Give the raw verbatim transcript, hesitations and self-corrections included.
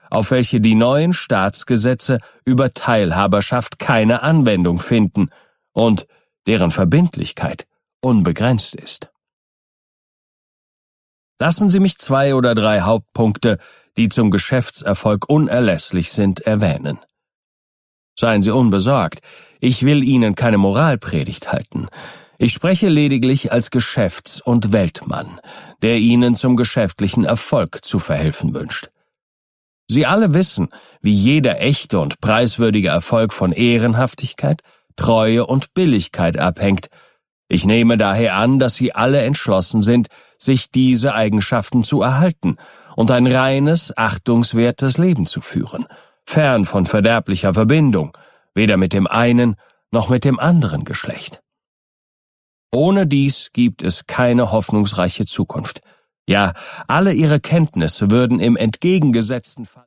auf welche die neuen Staatsgesetze über Teilhaberschaft keine Anwendung finden und deren Verbindlichkeit unbegrenzt ist. Lassen Sie mich zwei oder drei Hauptpunkte, die zum Geschäftserfolg unerlässlich sind, erwähnen. Seien Sie unbesorgt, ich will Ihnen keine Moralpredigt halten. Ich spreche lediglich als Geschäfts- und Weltmann, der Ihnen zum geschäftlichen Erfolg zu verhelfen wünscht. Sie alle wissen, wie jeder echte und preiswürdige Erfolg von Ehrenhaftigkeit, Treue und Billigkeit abhängt. Ich nehme daher an, dass Sie alle entschlossen sind, sich diese Eigenschaften zu erhalten und ein reines, achtungswertes Leben zu führen, fern von verderblicher Verbindung, weder mit dem einen noch mit dem anderen Geschlecht. Ohne dies gibt es keine hoffnungsreiche Zukunft. Ja, alle Ihre Kenntnisse würden im entgegengesetzten Fall